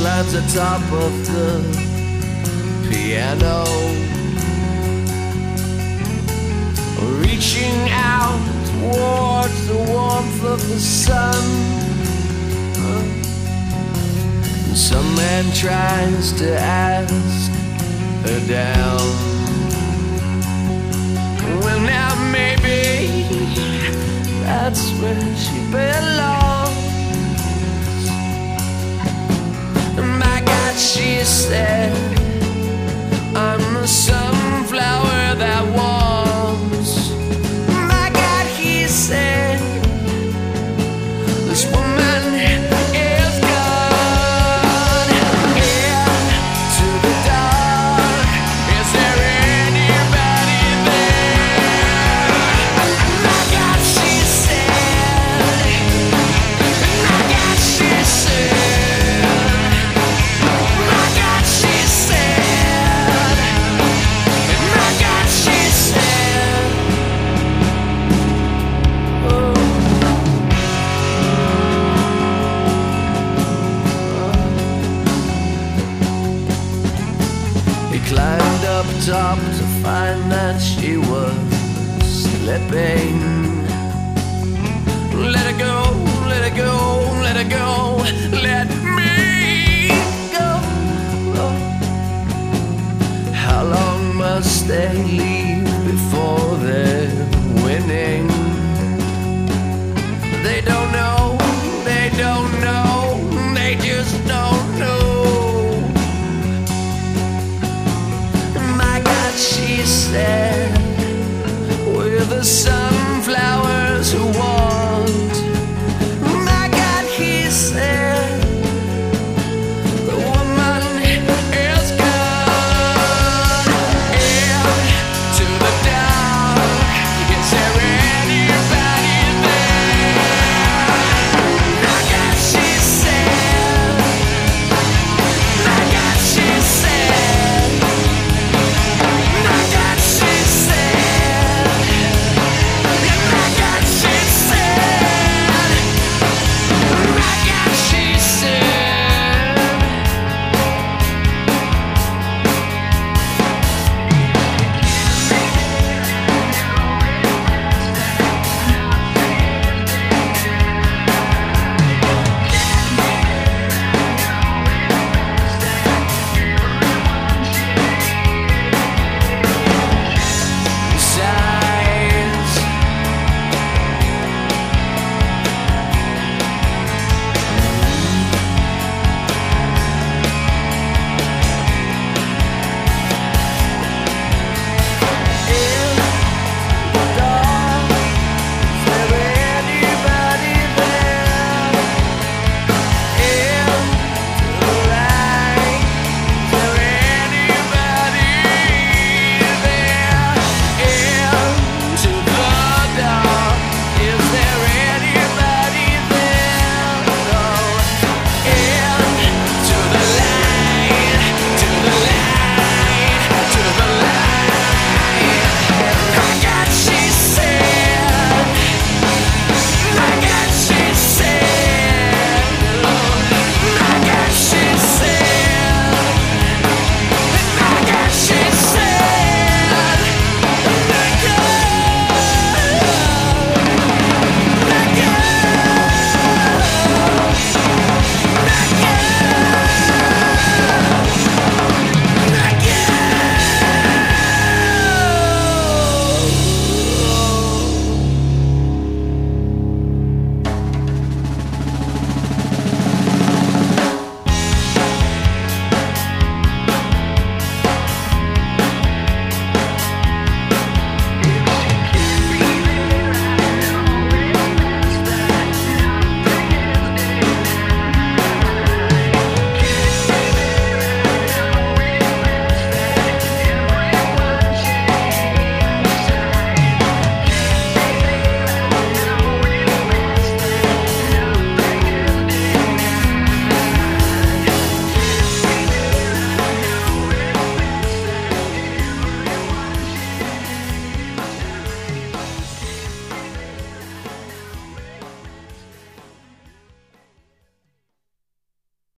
climbs atop of the piano, reaching out towards the warmth of the sun. And some man tries to ask her down. Well, now maybe that's where she belongs. My God, she said, I'm the sunflower that was. My God, he said, this woman is gone. Into the dark, is there anybody there? My God, she said, my God, she said, my God, she said, my God, she said, oh. He climbed up top to find that she was slipping. Let her go, let her go, let her go, let me go. How long must they leave